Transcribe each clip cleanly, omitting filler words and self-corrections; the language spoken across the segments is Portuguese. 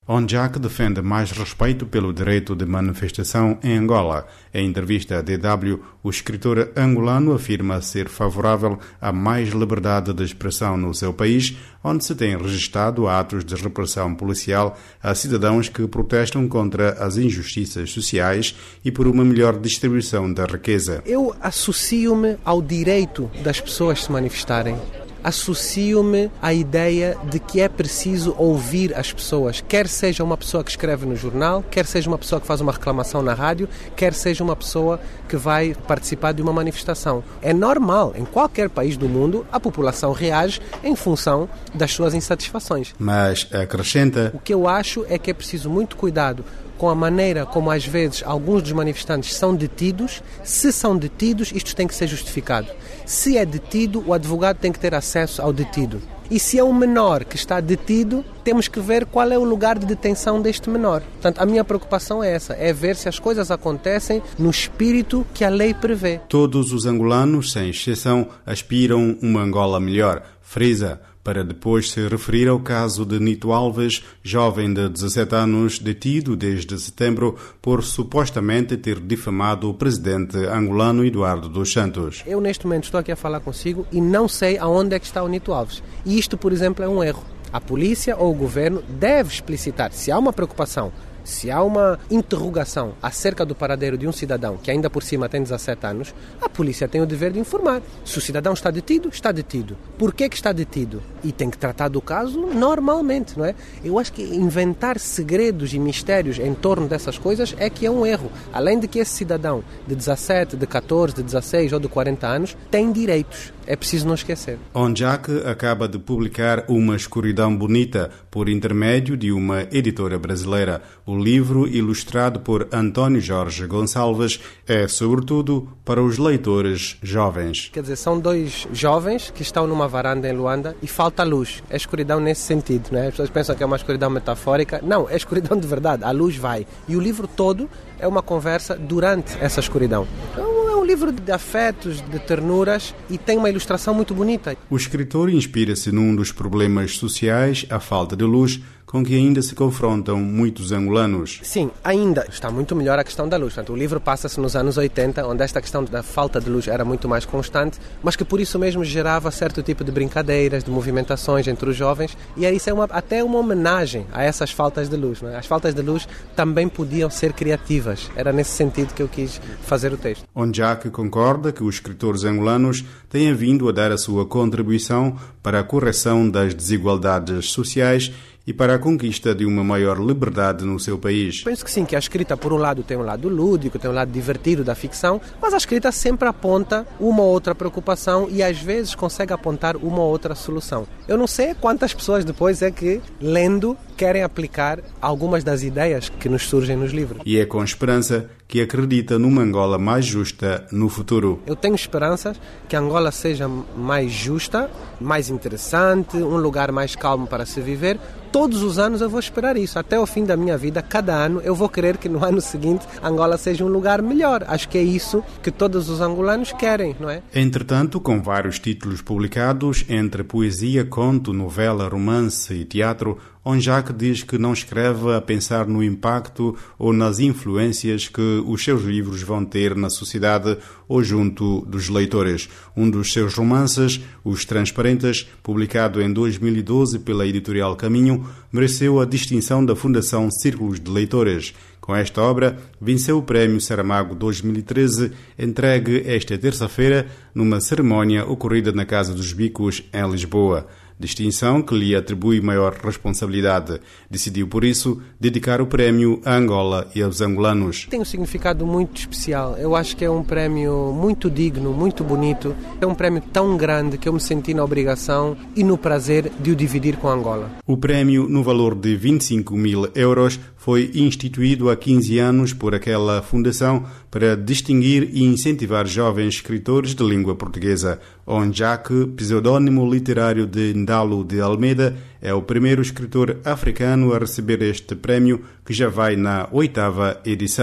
Onjak defende mais respeito pelo direito de manifestação em Angola. Em entrevista à DW, o escritor angolano afirma ser favorável a mais liberdade de expressão no seu país, onde se têm registrado atos de repressão policial a cidadãos que protestam contra as injustiças sociais e por uma melhor distribuição da riqueza. Eu associo-me ao direito das pessoas se manifestarem. Associo-me à ideia de que é preciso ouvir as pessoas, quer seja uma pessoa que escreve no jornal, quer seja uma pessoa que faz uma reclamação na rádio, quer seja uma pessoa que vai participar de uma manifestação. É normal, em qualquer país do mundo, a população reage em função das suas insatisfações. Mas acrescenta: o que eu acho é que é preciso muito cuidado com a maneira como às vezes alguns dos manifestantes são detidos. Se são detidos, isto tem que ser justificado. Se é detido, o advogado tem que ter acesso ao detido. E se é um menor que está detido, temos que ver qual é o lugar de detenção deste menor. Portanto, a minha preocupação é essa, é ver se as coisas acontecem no espírito que a lei prevê. Todos os angolanos, sem exceção, aspiram uma Angola melhor, frisa, para depois se referir ao caso de Nito Alves, jovem de 17 anos, detido desde setembro por supostamente ter difamado o presidente angolano Eduardo dos Santos. Eu neste momento estou aqui a falar consigo e não sei aonde é que está o Nito Alves. E isto, por exemplo, é um erro. A polícia ou o governo deve explicitar, se há uma preocupação, se há uma interrogação acerca do paradeiro de um cidadão que ainda por cima tem 17 anos, a polícia tem o dever de informar. Se o cidadão está detido, está detido. Por que está detido? E tem que tratar do caso normalmente, não é? Eu acho que inventar segredos e mistérios em torno dessas coisas é que é um erro. Além de que esse cidadão de 17, de 14, de 16 ou de 40 anos tem direitos. É preciso não esquecer. Onjak acaba de publicar Uma Escuridão Bonita por intermédio de uma editora brasileira. O livro, ilustrado por António Jorge Gonçalves, é sobretudo para os leitores jovens. Quer dizer, são dois jovens que estão numa varanda em Luanda e falta luz. É escuridão nesse sentido, não é? As pessoas pensam que é uma escuridão metafórica. Não, é escuridão de verdade. A luz vai. E o livro todo é uma conversa durante essa escuridão. É um livro de afetos, de ternuras e tem uma ilustração muito bonita. O escritor inspira-se num dos problemas sociais, a falta de luz, com que ainda se confrontam muitos angolanos. Sim, ainda está muito melhor a questão da luz. Portanto, o livro passa-se nos anos 80, onde esta questão da falta de luz era muito mais constante, mas que por isso mesmo gerava certo tipo de brincadeiras, de movimentações entre os jovens, e isso é até uma homenagem a essas faltas de luz, não é? As faltas de luz também podiam ser criativas. Era nesse sentido que eu quis fazer o texto. Onjak concorda que os escritores angolanos têm vindo a dar a sua contribuição para a correção das desigualdades sociais e para a conquista de uma maior liberdade no seu país. Penso que sim, que a escrita, por um lado, tem um lado lúdico, tem um lado divertido da ficção, mas a escrita sempre aponta uma ou outra preocupação e às vezes consegue apontar uma ou outra solução. Eu não sei quantas pessoas depois é que, lendo, querem aplicar algumas das ideias que nos surgem nos livros. E é com esperança que acredita numa Angola mais justa no futuro. Eu tenho esperanças que a Angola seja mais justa, mais interessante, um lugar mais calmo para se viver. Todos os anos eu vou esperar isso. Até o fim da minha vida, cada ano, eu vou querer que no ano seguinte Angola seja um lugar melhor. Acho que é isso que todos os angolanos querem, não é? Entretanto, com vários títulos publicados, entre poesia, conto, novela, romance e teatro, Onjak diz que não escreve a pensar no impacto ou nas influências que os seus livros vão ter na sociedade ou junto dos leitores. Um dos seus romances, Os Transparentes, publicado em 2012 pela editorial Caminho, mereceu a distinção da Fundação Círculos de Leitores. Com esta obra, venceu o Prémio Saramago 2013, entregue esta terça-feira numa cerimónia ocorrida na Casa dos Bicos, em Lisboa. Distinção que lhe atribui maior responsabilidade. Decidiu, por isso, dedicar o prémio a Angola e aos angolanos. Tem um significado muito especial. Eu acho que é um prémio muito digno, muito bonito. É um prémio tão grande que eu me senti na obrigação e no prazer de o dividir com Angola. O prémio, no valor de 25 mil euros, foi instituído há 15 anos por aquela fundação para distinguir e incentivar jovens escritores de língua portuguesa. Onjak, pseudónimo literário de Ndalo de Almeida, é o primeiro escritor africano a receber este prémio, que já vai na 8ª edição.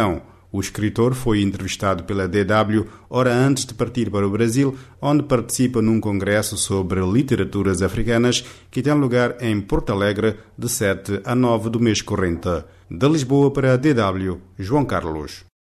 O escritor foi entrevistado pela DW hora antes de partir para o Brasil, onde participa num congresso sobre literaturas africanas que tem lugar em Porto Alegre de 7 a 9 do mês corrente. De Lisboa para a DW, João Carlos.